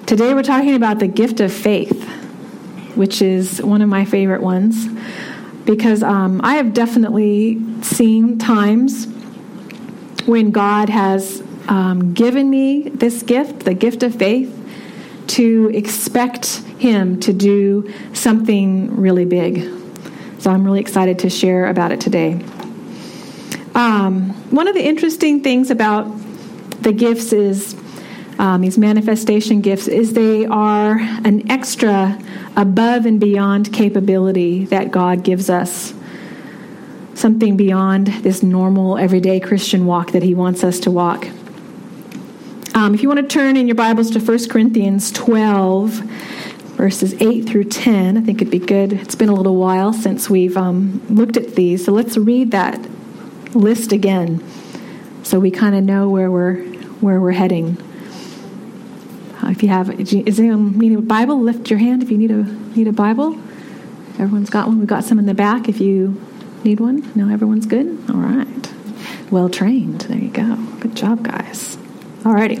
Today we're talking about the gift of faith, which is one of my favorite ones, because I have definitely seen times when God has given me this gift, the gift of faith, to expect Him to do something really big. So I'm really excited to share about it today. One of the interesting things about the gifts is, these manifestation gifts, is they are an extra above and beyond capability that God gives us. Something beyond this normal, everyday Christian walk that He wants us to walk. If you want to turn in your Bibles to 1 Corinthians 12, verses 8 through 10, I think it'd be good. It's been a little while since we've looked at these, so let's read that list again so we kind of know where we're heading. If you have, is anyone needing a Bible? Lift your hand if you need a Bible. Everyone's got one. We've got some in the back if you need one. No, everyone's good? All right. Well trained. There you go. Good job, guys. All righty.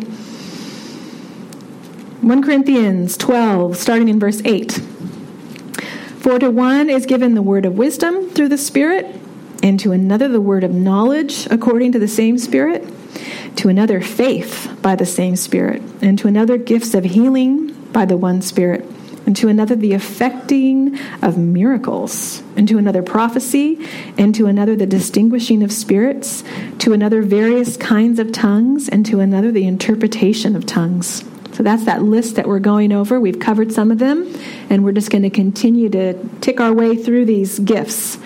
1 Corinthians 12, starting in verse 8. For to one is given the word of wisdom through the Spirit, and to another the word of knowledge according to the same Spirit, to another faith by the same Spirit, and to another gifts of healing by the one Spirit, and to another the effecting of miracles, and to another prophecy, and to another the distinguishing of spirits, to another various kinds of tongues, and to another the interpretation of tongues. So that's that list that we're going over. We've covered some of them, and we're just going to continue to tick our way through these gifts.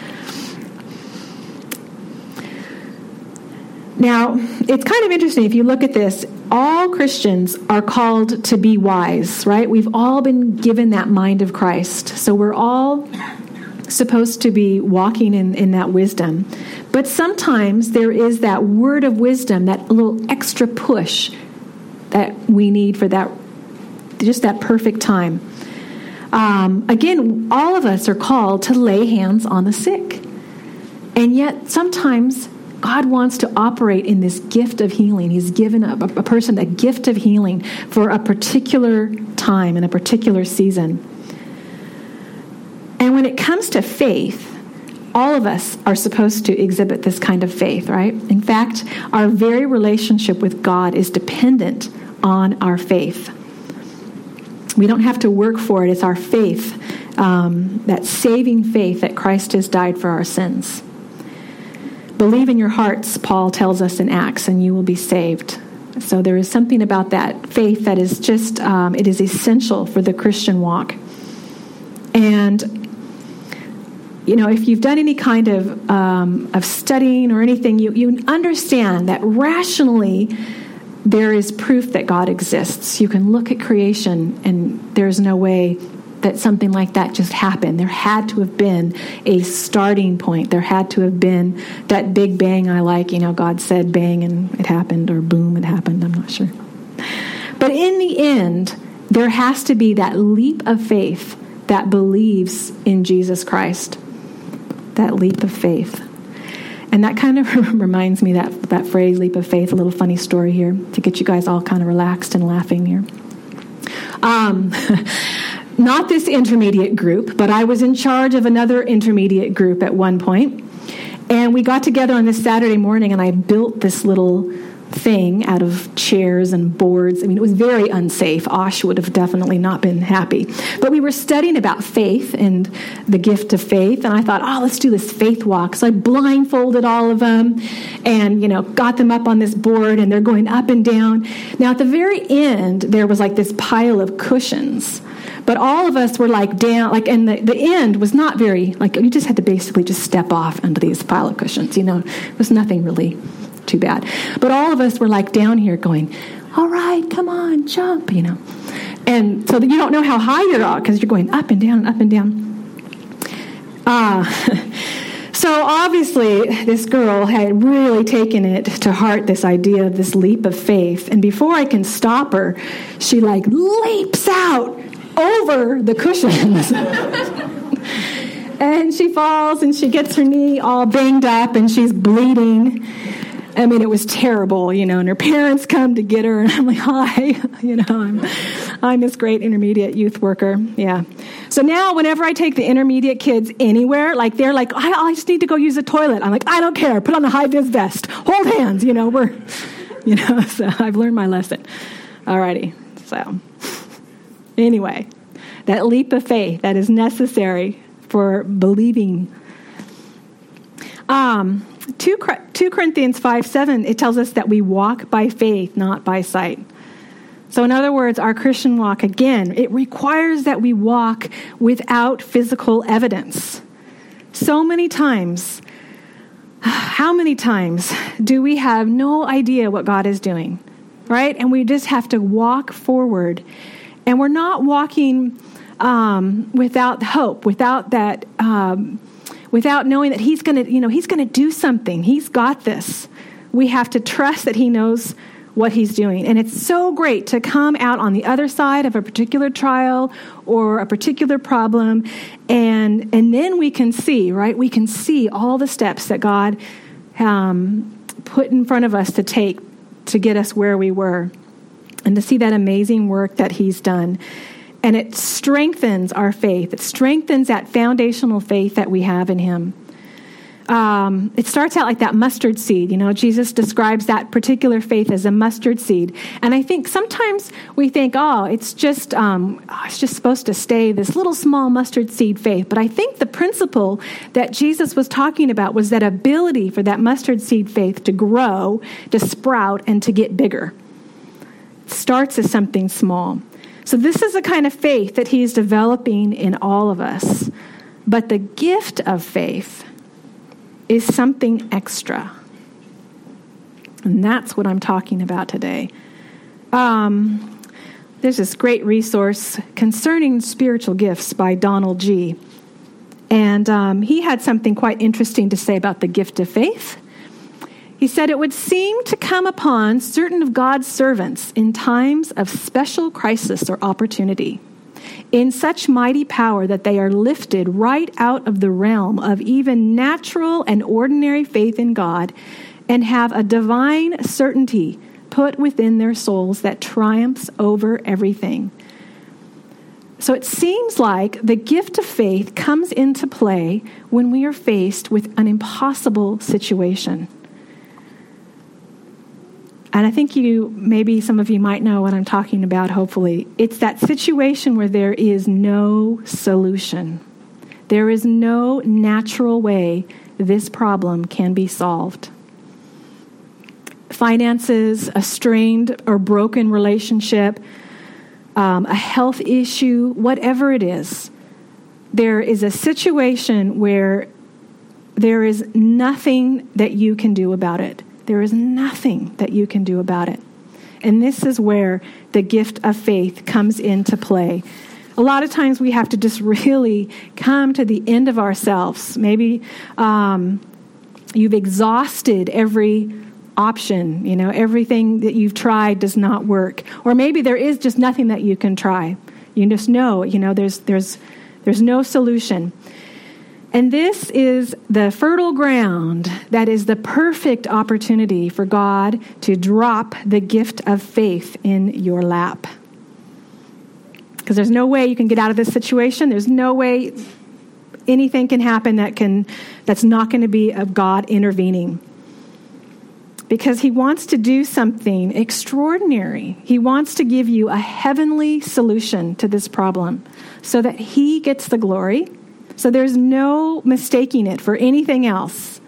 Now, it's kind of interesting if you look at this. All Christians are called to be wise, right? We've all been given that mind of Christ. So we're all supposed to be walking in that wisdom. But sometimes there is that word of wisdom, that little extra push that we need for that, just that perfect time. Again, all of us are called to lay hands on the sick. And yet sometimes God wants to operate in this gift of healing. He's given a person a gift of healing for a particular time in a particular season. And when it comes to faith, all of us are supposed to exhibit this kind of faith, right? In fact, our very relationship with God is dependent on our faith. We don't have to work for it. It's our faith, that saving faith that Christ has died for our sins. Believe in your hearts, Paul tells us in Acts, and you will be saved. So there is something about that faith that is just, it is essential for the Christian walk. And, you know, if you've done any kind of studying or anything, you understand that rationally there is proof that God exists. You can look at creation, and there's no way that something like that just happened. There had to have been a starting point. There had to have been that big bang I like. You know, God said bang and it happened, or boom, it happened. I'm not sure. But in the end, there has to be that leap of faith that believes in Jesus Christ. That leap of faith. And that kind of reminds me, that phrase, leap of faith, a little funny story here to get you guys all kind of relaxed and laughing here. Not this intermediate group, but I was in charge of another intermediate group at one point. And we got together on this Saturday morning, and I built this little thing out of chairs and boards. I mean, it was very unsafe. Osh would have definitely not been happy. But we were studying about faith and the gift of faith, and I thought, let's do this faith walk. So I blindfolded all of them and, you know, got them up on this board, and they're going up and down. Now, at the very end, there was like this pile of cushions. But all of us were like down, like, and the end was not very, like, you just had to basically just step off onto these pile of cushions, you know. It was nothing really too bad. But all of us were like down here going, all right, come on, jump, you know. And so that you don't know how high you're at because you're going up and down and up and down. So obviously this girl had really taken it to heart, this idea of this leap of faith. And before I can stop her, she like leaps out over the cushions. And she falls and she gets her knee all banged up and she's bleeding. I mean, it was terrible, you know, and her parents come to get her, and I'm like, hi, you know, I'm this great intermediate youth worker. Yeah. So now whenever I take the intermediate kids anywhere, like they're like, I just need to go use a toilet. I'm like, I don't care. Put on a high-vis vest. Hold hands. So I've learned my lesson. Alrighty. So anyway, that leap of faith that is necessary for believing. 2 Corinthians 5:7, it tells us that we walk by faith, not by sight. So in other words, our Christian walk, again, it requires that we walk without physical evidence. So many times, how many times do we have no idea what God is doing, right? And we just have to walk forward. And we're not walking without hope, without that, without knowing that he's going to do something. He's got this. We have to trust that he knows what he's doing. And it's so great to come out on the other side of a particular trial or a particular problem, and then we can see, right? We can see all the steps that God put in front of us to take to get us where we were, and to see that amazing work that he's done. And it strengthens our faith. It strengthens that foundational faith that we have in him. It starts out like that mustard seed. Jesus describes that particular faith as a mustard seed. And I think sometimes we think, it's just supposed to stay this little small mustard seed faith. But I think the principle that Jesus was talking about was that ability for that mustard seed faith to grow, to sprout, and to get bigger. It starts as something small. So this is the kind of faith that he's developing in all of us. But the gift of faith is something extra. And that's what I'm talking about today. There's this great resource concerning spiritual gifts by Donald G. And he had something quite interesting to say about the gift of faith. He said, it would seem to come upon certain of God's servants in times of special crisis or opportunity, in such mighty power that they are lifted right out of the realm of even natural and ordinary faith in God, and have a divine certainty put within their souls that triumphs over everything. So it seems like the gift of faith comes into play when we are faced with an impossible situation. And I think maybe some of you might know what I'm talking about, hopefully. It's that situation where there is no solution. There is no natural way this problem can be solved. Finances, a strained or broken relationship, a health issue, whatever it is, there is a situation where there is nothing that you can do about it. There is nothing that you can do about it. And this is where the gift of faith comes into play. A lot of times we have to just really come to the end of ourselves. Maybe you've exhausted every option. Everything that you've tried does not work. Or maybe there is just nothing that you can try. You just know, there's no solution. And this is the fertile ground that is the perfect opportunity for God to drop the gift of faith in your lap. Because there's no way you can get out of this situation. There's no way anything can happen that's not going to be of God intervening. Because he wants to do something extraordinary. He wants to give you a heavenly solution to this problem so that he gets the glory. So there's no mistaking it for anything else.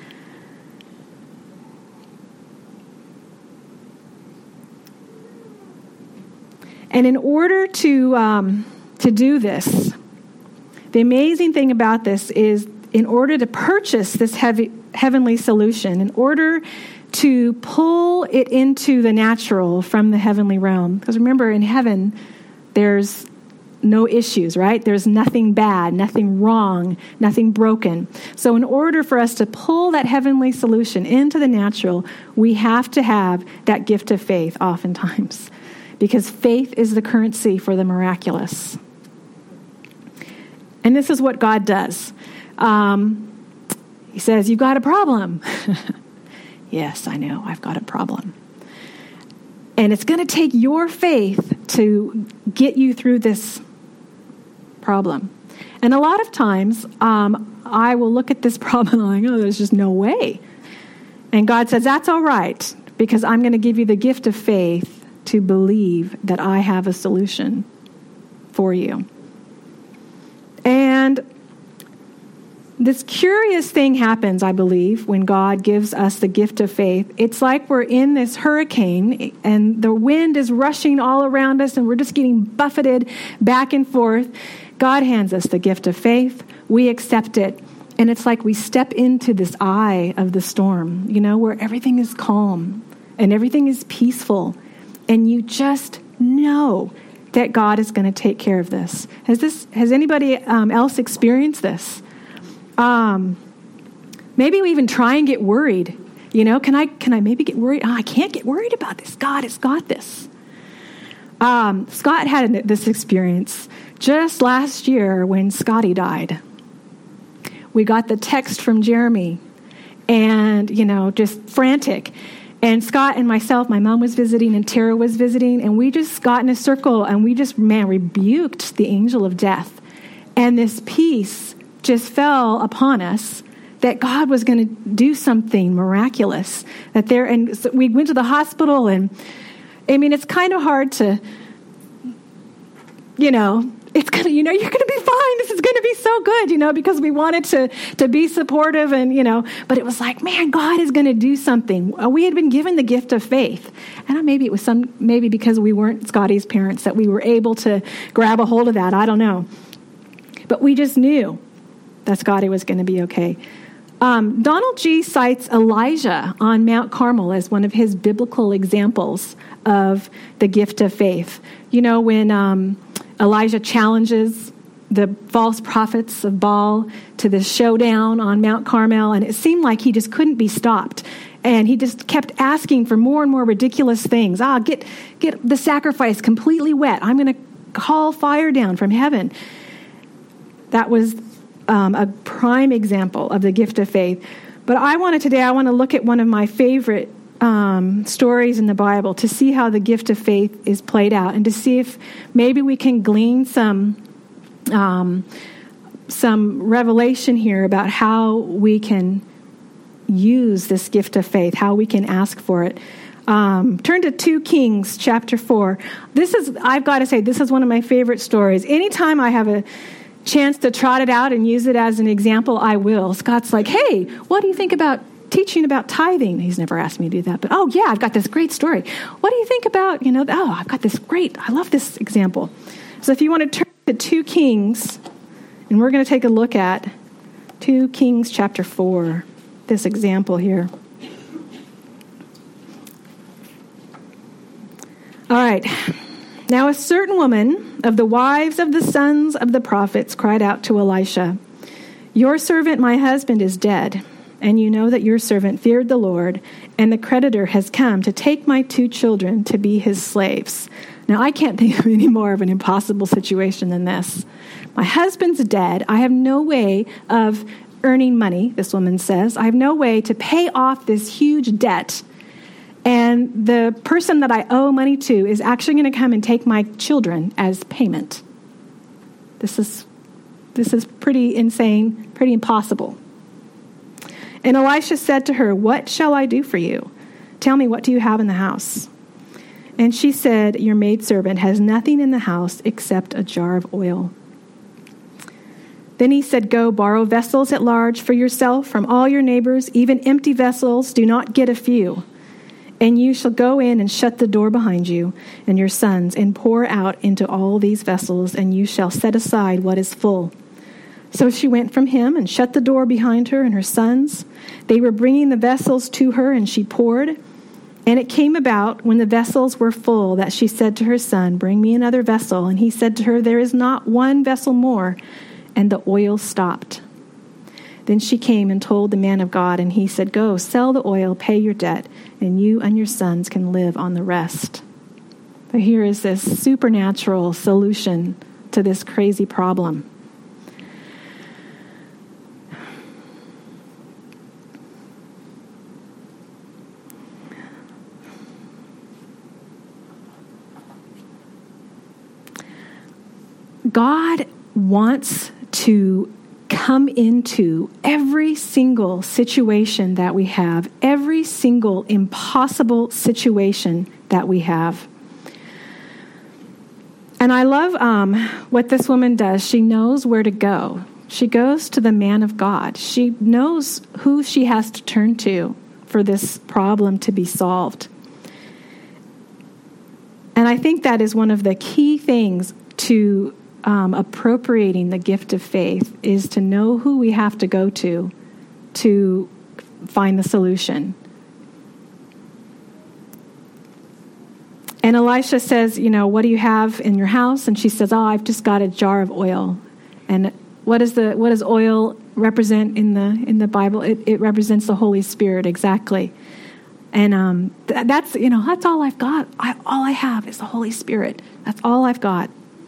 And in order to do this, the amazing thing about this is, in order to purchase this heavenly solution, in order to pull it into the natural from the heavenly realm, because remember, in heaven, there's no issues, right? There's nothing bad, nothing wrong, nothing broken. So in order for us to pull that heavenly solution into the natural, we have to have that gift of faith oftentimes, because faith is the currency for the miraculous. And this is what God does. He says, "You've got a problem." Yes, I know, I've got a problem. And it's going to take your faith to get you through this problem. And a lot of times, I will look at this problem and I'm like, oh, there's just no way. And God says, that's all right, because I'm going to give you the gift of faith to believe that I have a solution for you. And this curious thing happens, I believe, when God gives us the gift of faith. It's like we're in this hurricane and the wind is rushing all around us and we're just getting buffeted back and forth. God hands us the gift of faith. We accept it. And it's like we step into this eye of the storm, where everything is calm and everything is peaceful. And you just know that God is going to take care of this. Has anybody else experienced this? Maybe we even try and get worried. Can I maybe get worried? I can't get worried about this. God has got this. Scott had this experience just last year when Scotty died. We got the text from Jeremy and, just frantic. And Scott and myself, my mom was visiting and Tara was visiting, and we just got in a circle and we just, rebuked the angel of death. And this peace just fell upon us that God was going to do something miraculous. And so we went to the hospital, and it's kind of hard to, it's gonna, you're gonna be fine. This is gonna be so good, because we wanted to be supportive, and but it was like, man, God is gonna do something. We had been given the gift of faith, and maybe it was maybe because we weren't Scotty's parents that we were able to grab a hold of that. I don't know, but we just knew that Scotty was going to be okay. Donald G. cites Elijah on Mount Carmel as one of his biblical examples of the gift of faith. When Elijah challenges the false prophets of Baal to the showdown on Mount Carmel, and it seemed like he just couldn't be stopped. And he just kept asking for more and more ridiculous things. Get the sacrifice completely wet. I'm going to call fire down from heaven. That was a prime example of the gift of faith. But I want to look at one of my favorite stories in the Bible to see how the gift of faith is played out, and to see if maybe we can glean some revelation here about how we can use this gift of faith, how we can ask for it. Turn to 2 Kings chapter 4. I've got to say, this is one of my favorite stories. Anytime I have a chance to trot it out and use it as an example, I will. Scott's like, hey, what do you think about teaching about tithing? He's never asked me to do that, but I've got this great story. What do you think about, I've got this great, I love this example. So if you want to turn to 2 Kings, and we're going to take a look at 2 Kings chapter 4, this example here. All right. Now a certain woman of the wives of the sons of the prophets cried out to Elisha, your servant, my husband, is dead, and you know that your servant feared the Lord, and the creditor has come to take my 2 children to be his slaves. Now, I can't think of any more of an impossible situation than this. My husband's dead. I have no way of earning money, this woman says. I have no way to pay off this huge debt. And the person that I owe money to is actually going to come and take my children as payment. This is pretty insane, pretty impossible. And Elisha said to her, what shall I do for you? Tell me, what do you have in the house? And she said, your maidservant has nothing in the house except a jar of oil. Then he said, go borrow vessels at large for yourself from all your neighbors, even empty vessels, do not get a few. And you shall go in and shut the door behind you and your sons and pour out into all these vessels, and you shall set aside what is full. So she went from him and shut the door behind her and her sons. They were bringing the vessels to her, and she poured. And it came about when the vessels were full that she said to her son, bring me another vessel. And he said to her, there is not one vessel more. And the oil stopped. Then she came and told the man of God, and he said, go, sell the oil, pay your debt, and you and your sons can live on the rest. But here is this supernatural solution to this crazy problem. God wants to come into every single situation that we have, every single impossible situation that we have. And I love what this woman does. She knows where to go. She goes to the man of God. She knows who she has to turn to for this problem to be solved. And I think that is one of the key things to appropriating the gift of faith, is to know who we have to go to find the solution. And Elisha says, what do you have in your house? And she says, I've just got a jar of oil. And what does oil represent in the Bible? It represents the Holy Spirit, exactly. And that's all I've got. All I have is the Holy Spirit. That's all I've got.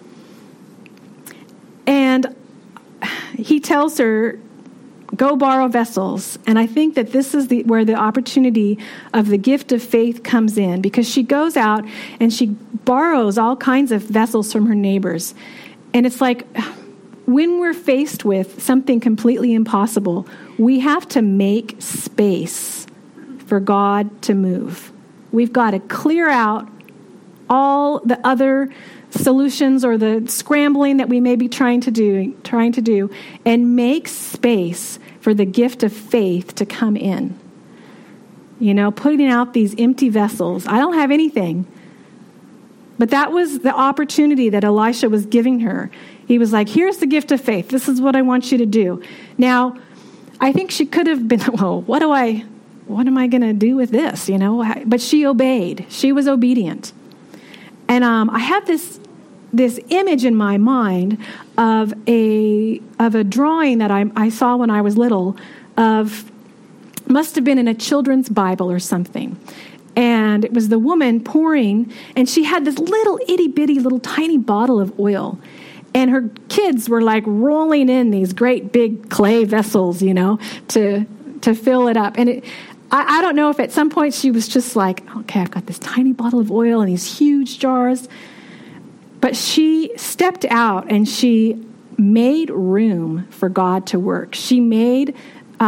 And he tells her, go borrow vessels. And I think that this is where the opportunity of the gift of faith comes in, because she goes out and she borrows all kinds of vessels from her neighbors. And it's like, when we're faced with something completely impossible, we have to make space for God to move. We've got to clear out all the other solutions or the scrambling that we may be trying to do, and make space for the gift of faith to come in. Putting out these empty vessels. I don't have anything. But that was the opportunity that Elisha was giving her. He was like, here's the gift of faith. This is what I want you to do. Now, I think she could have been, well, what am I going to do with this? But she obeyed. She was obedient. And I have this image in my mind of a drawing that I saw when I was little, must have been in a children's Bible or something. And it was the woman pouring, and she had this little itty-bitty little tiny bottle of oil. And her kids were like rolling in these great big clay vessels, to fill it up. And I don't know if at some point she was just like, okay, I've got this tiny bottle of oil and these huge jars. But she stepped out and she made room for God to work. She made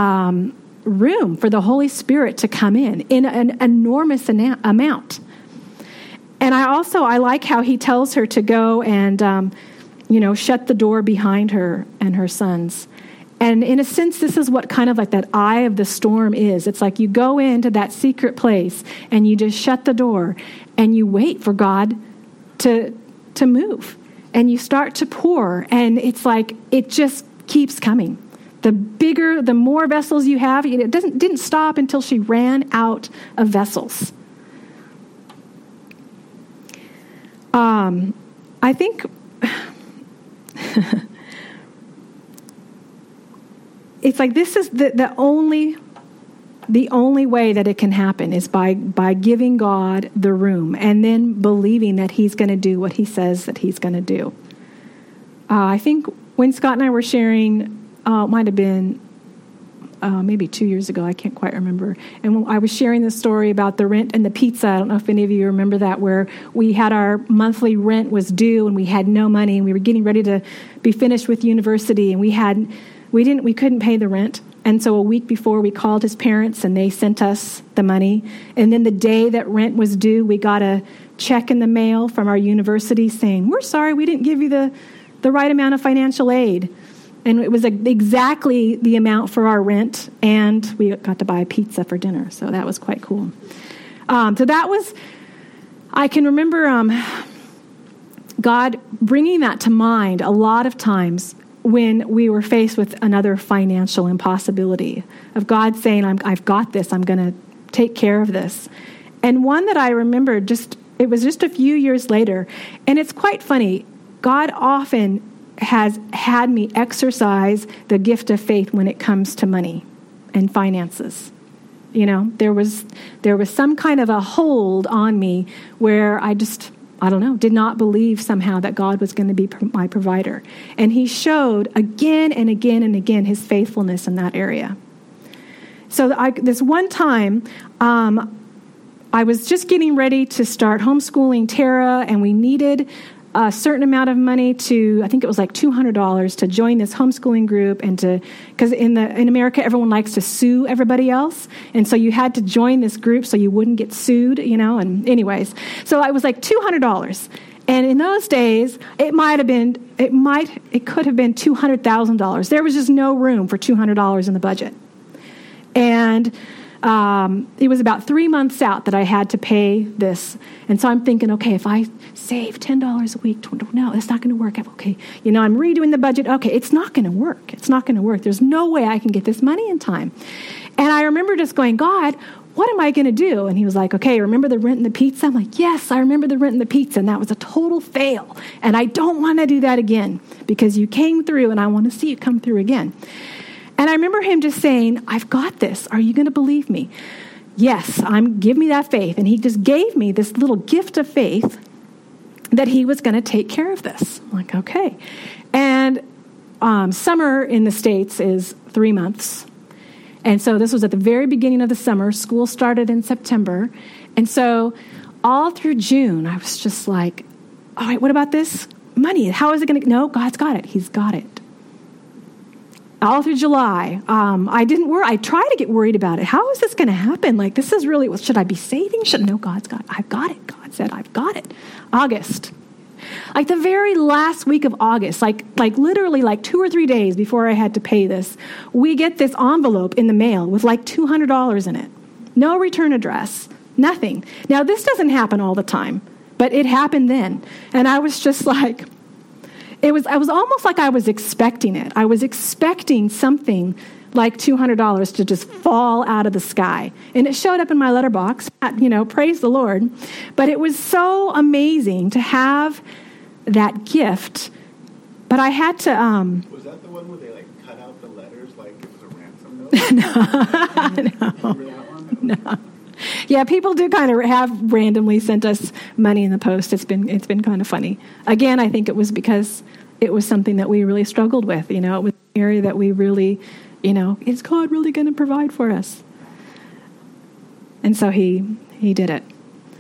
room for the Holy Spirit to come in an enormous amount. And I like how he tells her to go and, shut the door behind her and her sons. And in a sense, this is what kind of like that eye of the storm is. It's like you go into that secret place and you just shut the door and you wait for God to move. And you start to pour, and it's like it just keeps coming. The more vessels you have, it didn't stop until she ran out of vessels. I think it's like this is the only way that it can happen is by giving God the room and then believing that he's going to do what he says that he's going to do. I think when Scott and I were sharing, it might have been maybe 2 years ago, I can't quite remember. And when I was sharing the story about the rent and the pizza, I don't know if any of you remember that, where we had our monthly rent was due and we had no money and we were getting ready to be finished with university and we couldn't pay the rent. And so a week before we called his parents and they sent us the money. And then the day that rent was due, we got a check in the mail from our university saying, we're sorry, we didn't give you the right amount of financial aid. And it was exactly the amount for our rent, and we got to buy a pizza for dinner. So that was quite cool. I can remember God bringing that to mind a lot of times when we were faced with another financial impossibility, of God saying, I've got this, I'm going to take care of this. And one that I remember it was just a few years later, and it's quite funny. God often has had me exercise the gift of faith when it comes to money and finances. There was some kind of a hold on me where I did not believe somehow that God was going to be my provider. And he showed again and again and again his faithfulness in that area. So this one time, I was just getting ready to start homeschooling Tara, and we needed a certain amount of money to, I think it was like $200 to join this homeschooling group, and because in America, everyone likes to sue everybody else. And so you had to join this group so you wouldn't get sued, and anyways. So it was like $200. And in those days, it could have been $200,000. There was just no room for $200 in the budget. And it was about 3 months out that I had to pay this. And so I'm thinking, okay, if I save $10 a week, no, it's not going to work. Okay, I'm redoing the budget. Okay, it's not going to work. It's not going to work. There's no way I can get this money in time. And I remember just going, God, what am I going to do? And he was like, okay, remember the rent and the pizza? I'm like, yes, I remember the rent and the pizza, and that was a total fail. And I don't want to do that again because you came through, and I want to see you come through again. And I remember him just saying, I've got this. Are you going to believe me? Yes, give me that faith. And he just gave me this little gift of faith that he was going to take care of this. I'm like, okay. And summer in the States is 3 months. And so this was at the very beginning of the summer. School started in September. And so all through June, I was just like, all right, what about this money? How is it going to? No, God's got it. He's got it. All through July, I didn't worry. I tried to get worried about it. How is this going to happen? Like, this is really, should I be saving? No, God's got it. I've got it. God said, I've got it. August. Like the very last week of August, like literally like 2 or 3 days before I had to pay this, we get this envelope in the mail with like $200 in it. No return address, nothing. Now, this doesn't happen all the time, but it happened then. And I was just like, I was almost like I was expecting it. I was expecting something like $200 to just fall out of the sky. And it showed up in my letterbox, praise the Lord. But it was so amazing to have that gift. But I had to... Was that the one where they cut out the letters like it was a ransom note? No. Yeah, people do kind of have randomly sent us money in the post. It's been kind of funny. Again, I think it was because it was something that we really struggled with. It was an area that we really... is God really going to provide for us? And so he did it.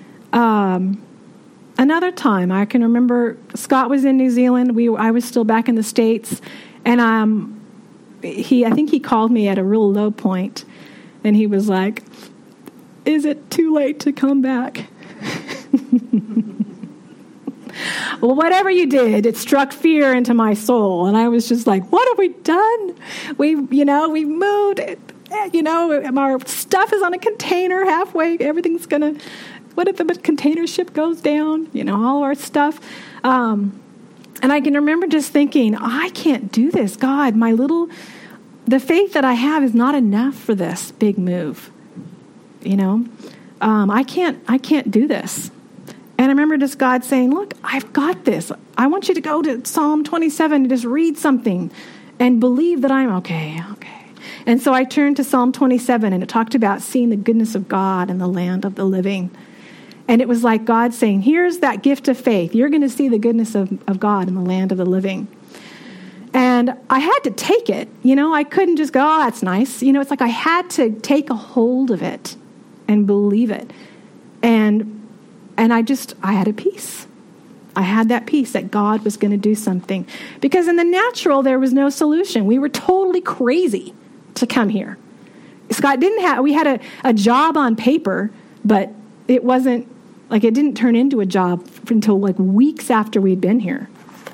Another time, I can remember Scott was in New Zealand. I was still back in the States, and I think he called me at a real low point, and he was like, "Is it too late to come back?" Well, whatever you did, it struck fear into my soul. And I was just like, what have we done? We moved, our stuff is on a container halfway. Everything's what if the container ship goes down? All our stuff. And I can remember just thinking, I can't do this. God, the faith that I have is not enough for this big move. I can't do this. And I remember just God saying, look, I've got this. I want you to go to Psalm 27 and just read something and believe that I'm okay. And so I turned to Psalm 27, and it talked about seeing the goodness of God in the land of the living. And it was like God saying, here's that gift of faith. You're going to see the goodness of God in the land of the living. And I had to take it. I couldn't just go, oh, that's nice. It's like I had to take a hold of it and believe it. And I had a peace. I had that peace that God was going to do something. Because in the natural, there was no solution. We were totally crazy to come here. Scott we had a job on paper, but it wasn't, it didn't turn into a job until weeks after we'd been here.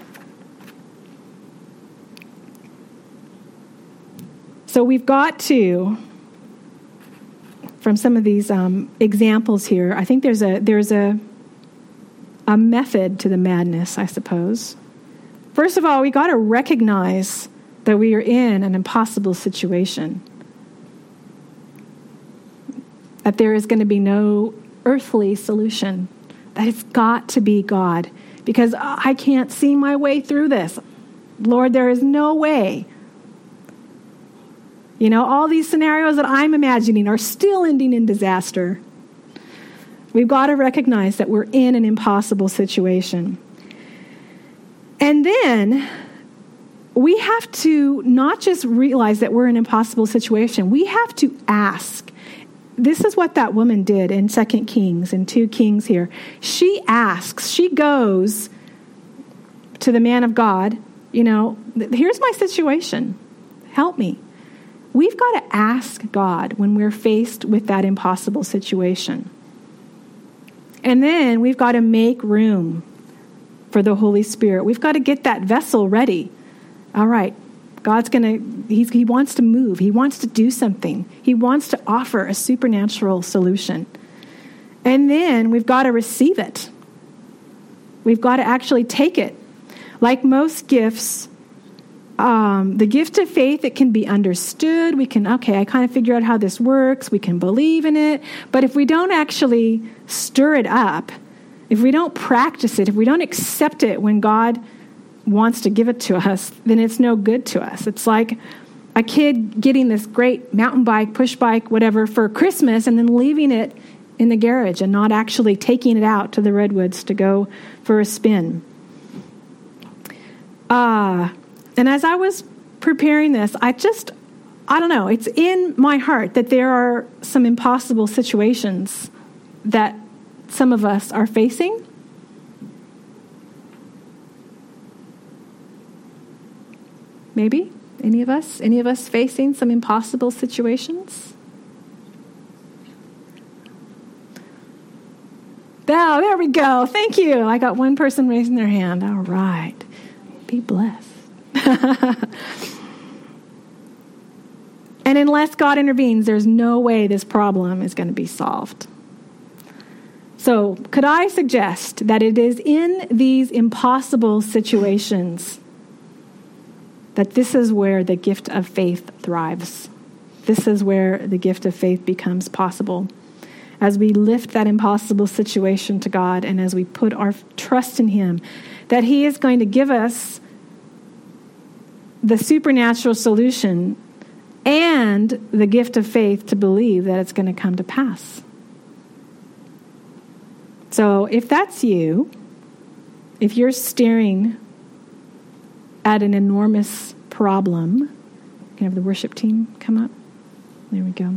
So we've got to... From some of these examples here, I think there's a method to the madness, I suppose. First of all, we got to recognize that we are in an impossible situation. That there is going to be no earthly solution. That it's got to be God. Because I can't see my way through this. Lord, there is no way. All these scenarios that I'm imagining are still ending in disaster. We've got to recognize that we're in an impossible situation. And then we have to not just realize that we're in an impossible situation. We have to ask. This is what that woman did in 2 Kings and 2 Kings here. She asks. She goes to the man of God, here's my situation. Help me. We've got to ask God when we're faced with that impossible situation. And then we've got to make room for the Holy Spirit. We've got to get that vessel ready. All right, God's he wants to move. He wants to do something. He wants to offer a supernatural solution. And then we've got to receive it. We've got to actually take it. Like most gifts, the gift of faith, it can be understood. We can, I kind of figure out how this works. We can believe in it. But if we don't actually stir it up, if we don't practice it, if we don't accept it when God wants to give it to us, then it's no good to us. It's like a kid getting this great mountain bike, push bike, whatever, for Christmas and then leaving it in the garage and not actually taking it out to the redwoods to go for a spin. And as I was preparing this, I don't know, it's in my heart that there are some impossible situations that some of us are facing. Maybe any of us facing some impossible situations? Oh, there we go. Thank you. I got one person raising their hand. All right. Be blessed. And unless God intervenes, there's no way this problem is going to be solved. So, could I suggest that it is in these impossible situations that this is where the gift of faith thrives? This is where the gift of faith becomes possible. As we lift that impossible situation to God and as we put our trust in Him, that He is going to give us the supernatural solution and the gift of faith to believe that it's going to come to pass. So if that's you, if you're staring at an enormous problem, can I have the worship team come up? There we go.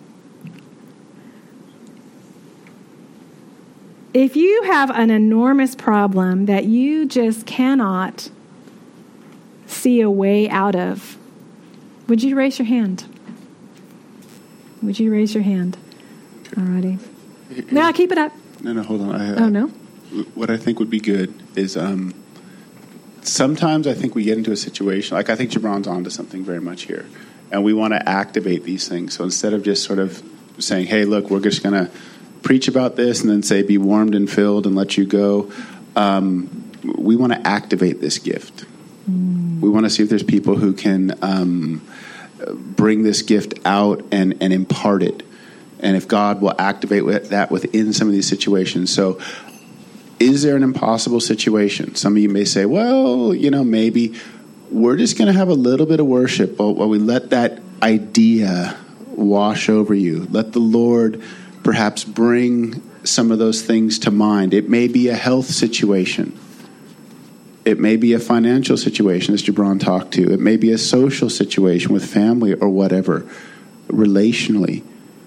If you have an enormous problem that you just cannot see a way out of, would you raise your hand? Would you raise your hand? Alrighty. No, keep it up. No, hold on. No? What I think would be good is sometimes I think we get into a situation, like I think Gibran's onto something very much here, and we want to activate these things. So instead of just sort of saying, hey, look, we're just going to preach about this and then say, be warmed and filled and let you go, we want to activate this gift. We want to see if there's people who can bring this gift out and impart it. And if God will activate that within some of these situations. So is there an impossible situation? Some of you may say, well, maybe we're just going to have a little bit of worship while we let that idea wash over you. Let the Lord perhaps bring some of those things to mind. It may be a health situation. It may be a financial situation, as Gibran talked to. It may be a social situation with family or whatever, relationally.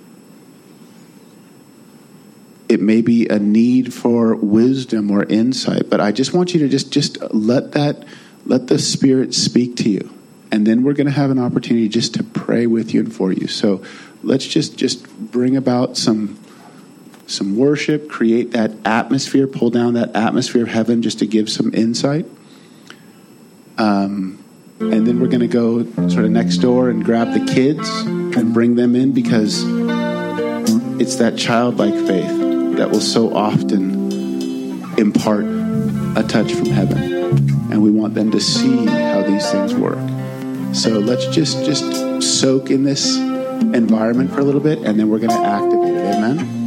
It may be a need for wisdom or insight, but I just want you to just let the Spirit speak to you. And then we're going to have an opportunity just to pray with you and for you. So let's just bring about some worship, create that atmosphere, pull down that atmosphere of heaven just to give some insight. And then we're going to go sort of next door and grab the kids and bring them in, because it's that childlike faith that will so often impart a touch from heaven. And we want them to see how these things work. So let's just soak in this environment for a little bit, and then we're going to activate it. Amen?